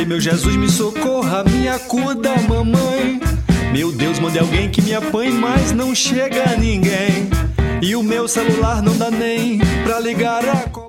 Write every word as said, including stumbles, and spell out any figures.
Ei, meu Jesus, me socorra, me acuda, mamãe. Meu Deus, mande alguém que me apanhe, mas não chega ninguém. E o meu celular não dá nem pra ligar a...